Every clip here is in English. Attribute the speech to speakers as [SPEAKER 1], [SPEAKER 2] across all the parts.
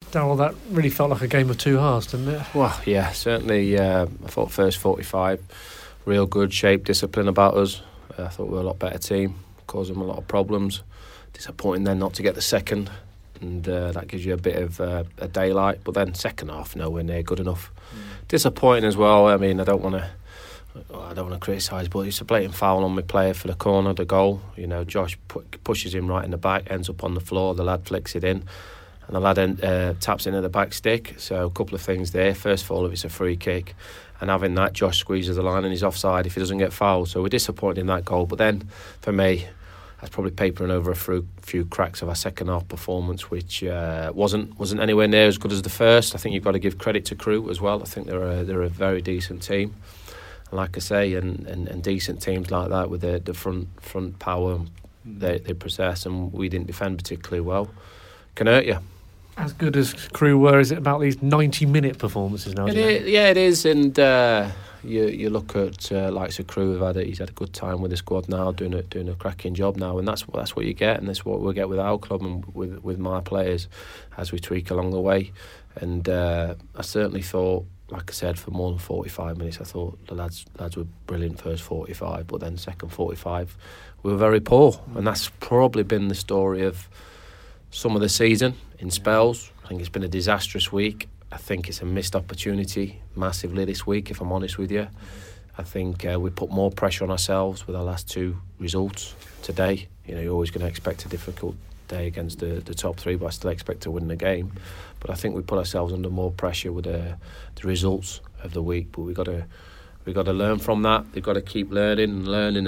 [SPEAKER 1] Darryl, that really felt like a game of two halves, didn't it?
[SPEAKER 2] Well, yeah, certainly. I thought first 45, real good shape, discipline about us. I thought we were a lot better team, caused them a lot of problems. Disappointing then not to get the second, and that gives you a bit of a daylight. But then second half, nowhere near good enough. Disappointing as well. I mean, I don't want to criticise, but it's a blatant foul on my player for the corner, the goal. You know, Josh pushes him right in the back, ends up on the floor. The lad flicks it in. And the lad taps into the back stick. So a couple of things there. First of all, if it's a free kick, and having that, Josh squeezes the line and he's offside if he doesn't get fouled. So we're disappointed in that goal. But then, for me, that's probably papering over a few cracks of our second half performance, which wasn't anywhere near as good as the first. I think you've got to give credit to Crewe as well. I think they're a very decent team. And like I say, and decent teams like that with the front power they possess, and we didn't defend particularly well, can hurt you.
[SPEAKER 1] As good as Crewe were, is it about these 90-minute performances now?
[SPEAKER 2] It is, and you look at likes of Crewe. He's had a good time with the squad now, doing a cracking job now, and that's what you get, and that's what we'll get with our club and with my players as we tweak along the way. And I certainly thought, like I said, for more than 45 minutes, I thought the lads were brilliant first 45, but then second 45, we were very poor, and that's probably been the story of some of the season in spells. I think it's been a disastrous week. I think it's a missed opportunity massively this week, if I'm honest with you. I think we put more pressure on ourselves with our last two results today. You know, you're always going to expect a difficult day against the top three, but I still expect to win the game. But I think we put ourselves under more pressure with the results of the week. But we've got to learn from that. They've got to keep learning,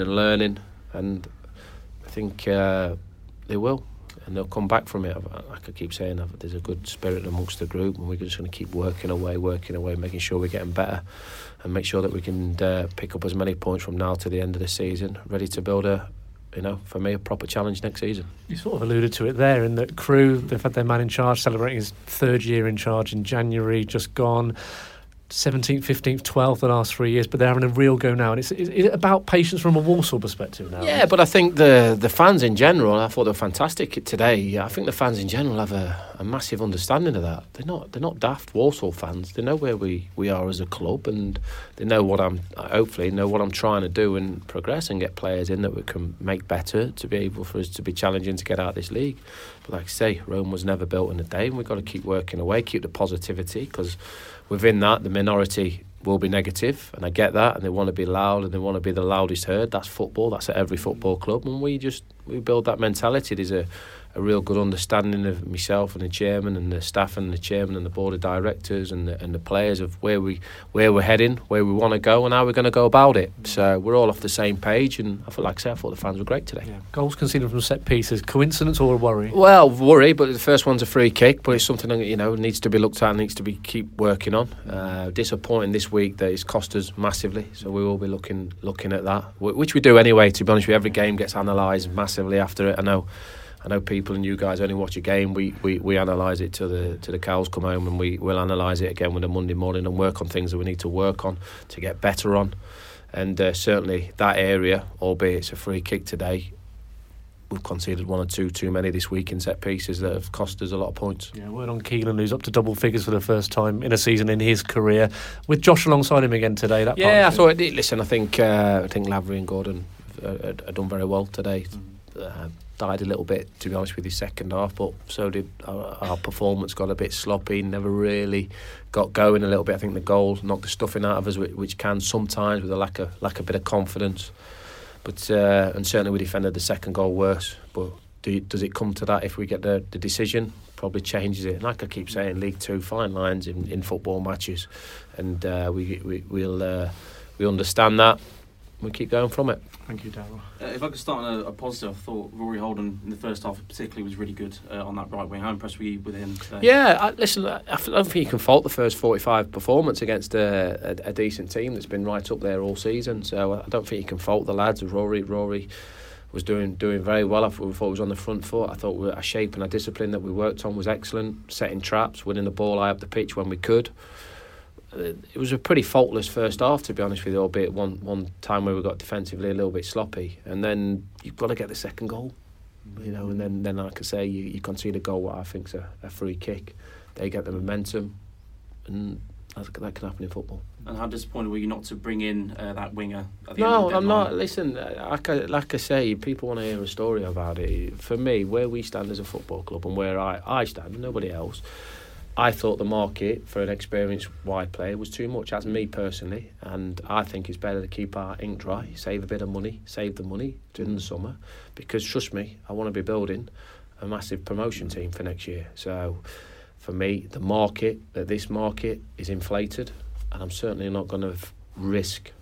[SPEAKER 2] and I think they will. And they'll come back from it. Like I keep saying, there's a good spirit amongst the group, and we're just going to keep working away, making sure we're getting better, and make sure that we can pick up as many points from now to the end of the season, ready to build for me, a proper challenge next season.
[SPEAKER 1] You sort of alluded to it there, in that Crewe, they've had their man in charge celebrating his third year in charge in January, just gone. 17th, 15th, 12th the last 3 years, but they're having a real go now. And it's about patience from a Walsall perspective now.
[SPEAKER 2] Yeah, but I think the fans in general, I thought they were fantastic today. I think the fans in general have a massive understanding of that. They're not daft Walsall fans. They know where we are as a club, and they know hopefully know what I'm trying to do and progress and get players in that we can make better to be able for us to be challenging to get out of this league. But like I say, Rome was never built in a day, and we've got to keep working away, keep the positivity, because within that, the minority will be negative, and I get that, and they want to be loud and they want to be the loudest heard. That's football. That's at every football club, and we build that mentality. There's a real good understanding of myself and the chairman and the staff and the chairman and the board of directors and the players of where we're heading, where we want to go, and how we're going to go about it. So we're all off the same page, and I thought the fans were great today.
[SPEAKER 1] Yeah. Goals conceded from set pieces, coincidence or a worry?
[SPEAKER 2] Well, worry, but the first one's a free kick, but it's something that needs to be looked at and needs to be keep working on. Disappointing this week that it's cost us massively, so we will be looking at that, which we do anyway. To be honest with you, every game gets analysed massively after it. I know people and you guys only watch a game. We analyse it till the cows come home, and we'll analyse it again with a Monday morning and work on things that we need to work on to get better on. And certainly that area, albeit it's a free kick today, we've conceded one or two too many this week in set pieces that have cost us a lot of points.
[SPEAKER 1] Yeah, word on Keelan, who's up to double figures for the first time in a season in his career, with Josh alongside him again today.
[SPEAKER 2] I thought. Listen, I think Lavery and Gordon have done very well today. Died a little bit, to be honest with you, second half, but so did our performance. Got a bit sloppy, never really got going a little bit. I think the goal knocked the stuffing out of us, which can sometimes with a lack of bit of confidence. But and certainly we defended the second goal worse. But does it come to that if we get the decision? Probably changes it. And like I keep saying, League Two, fine lines in football matches, and we understand that. We keep going from it.
[SPEAKER 1] Thank you, Darryl.
[SPEAKER 3] If I could start on a positive, I thought Rory Holden in the first half particularly was really good on that right wing. How impressed were you with him today?
[SPEAKER 2] Yeah, I don't think you can fault the first 45 performance against a decent team that's been right up there all season. So I don't think you can fault the lads. Rory was doing very well. I thought he was on the front foot. I thought our shape and our discipline that we worked on was excellent. Setting traps, winning the ball high up the pitch when we could. It was a pretty faultless first half, to be honest with you, albeit one time where we got defensively a little bit sloppy, and then you've got to get the second goal, and then like I say, you concede a goal what I think's a free kick, they get the momentum, and that can happen in football.
[SPEAKER 3] And how disappointed were you not to bring in that winger at the end of
[SPEAKER 2] No,
[SPEAKER 3] the
[SPEAKER 2] I'm
[SPEAKER 3] deadline?
[SPEAKER 2] not. Listen, like I say, people want to hear a story about it. For me, where we stand as a football club and where I stand, nobody else, I thought the market for an experienced wide player was too much. That's me personally, and I think it's better to keep our ink dry, save a bit of money, save the money during the summer, because trust me, I want to be building a massive promotion team for next year. So for me, this market is inflated, and I'm certainly not going to risk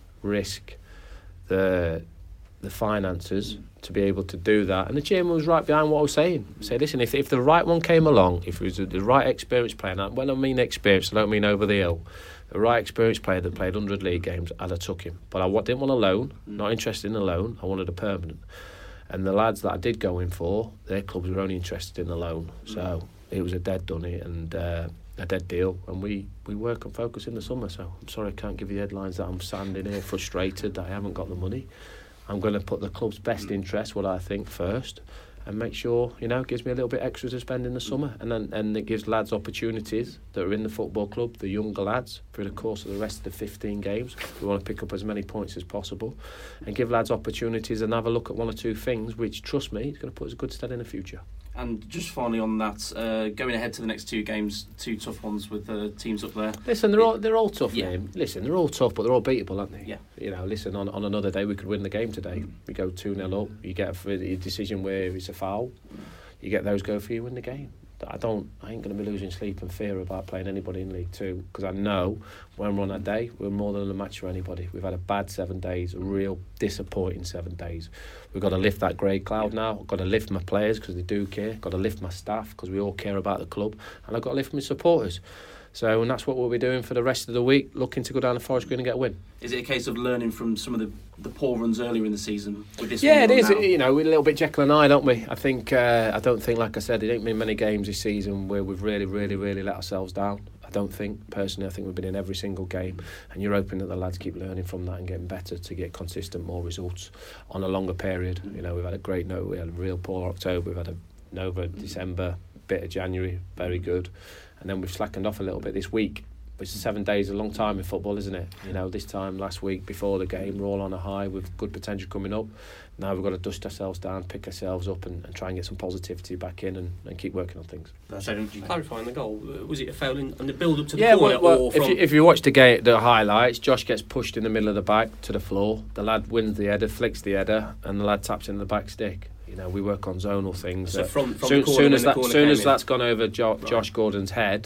[SPEAKER 2] the finances to be able to do that. And the chairman was right behind what I was saying. Say, listen, if the right one came along, if it was the right experienced player, and when I mean experienced, I don't mean over the hill, the right experienced player that played 100 league games, I'd have took him. But I didn't want a loan, not interested in a loan, I wanted a permanent. And the lads that I did go in for, their clubs were only interested in the loan. So it was a dead dunny and a dead deal, and we work and focus in the summer. So I'm sorry I can't give you the headlines that I'm standing here frustrated that I haven't got the money. I'm going to put the club's best interest, what I think, first, and make sure, it gives me a little bit extra to spend in the summer, and it gives lads opportunities that are in the football club, the younger lads, through the course of the rest of the 15 games. We want to pick up as many points as possible and give lads opportunities and have a look at one or two things which, trust me, is going to put us a good stead in the future.
[SPEAKER 3] And just finally on that, going ahead to the next two games, two tough ones with the teams up there.
[SPEAKER 2] Listen, they're all tough, Liam. Listen, they're all tough, but they're all beatable, aren't they?
[SPEAKER 3] Yeah.
[SPEAKER 2] Listen, on another day we could win the game today. We go 2-0 up, you get a decision where it's a foul, you get those go for you, win the game. I ain't going to be losing sleep and fear about playing anybody in League Two, because I know when we're on that day, we're more than a match for anybody. We've had a bad 7 days, a real disappointing 7 days. We've got to lift that grey cloud now. I've got to lift my players because they do care. Got to lift my staff because we all care about the club, and I've got to lift my supporters. So, and that's what we'll be doing for the rest of the week, looking to go down the Forest Green and get a win.
[SPEAKER 3] Is it a case of learning from some of the poor runs earlier in the season with this?
[SPEAKER 2] Yeah,
[SPEAKER 3] one
[SPEAKER 2] it is.
[SPEAKER 3] now?
[SPEAKER 2] We're a little bit Jekyll and Hyde, don't we? I think. I don't think, like I said, there ain't been many games this season where we've really let ourselves down. I don't think, personally, I think we've been in every single game, and you're hoping that the lads keep learning from that and getting better to get consistent, more results on a longer period. We've had a great note. We had a real poor October. We've had a Nova December, bit of January, very good, and then we've slackened off a little bit this week. But 7 days is a long time in football, isn't it? This time last week before the game, we're all on a high with good potential coming up. Now we've got to dust ourselves down, pick ourselves up and try and get some positivity back in and keep working on things.
[SPEAKER 4] So clarifying the goal, was it a foul in the build up to the corner?
[SPEAKER 2] Well, if you watch the highlights, Josh gets pushed in the middle of the back to the floor. The lad wins the header, flicks the header, and the lad taps in the back stick. We work on zonal things.
[SPEAKER 4] So from
[SPEAKER 2] soon,
[SPEAKER 4] the corner,
[SPEAKER 2] soon as that's gone over Josh Gordon's head,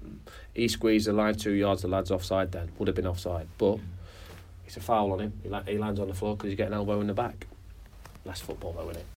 [SPEAKER 2] he squeezed the line 2 yards, the lad's offside then. Would have been offside. But it's a foul on him. He lands on the floor because he's getting an elbow in the back. That's football though, isn't it?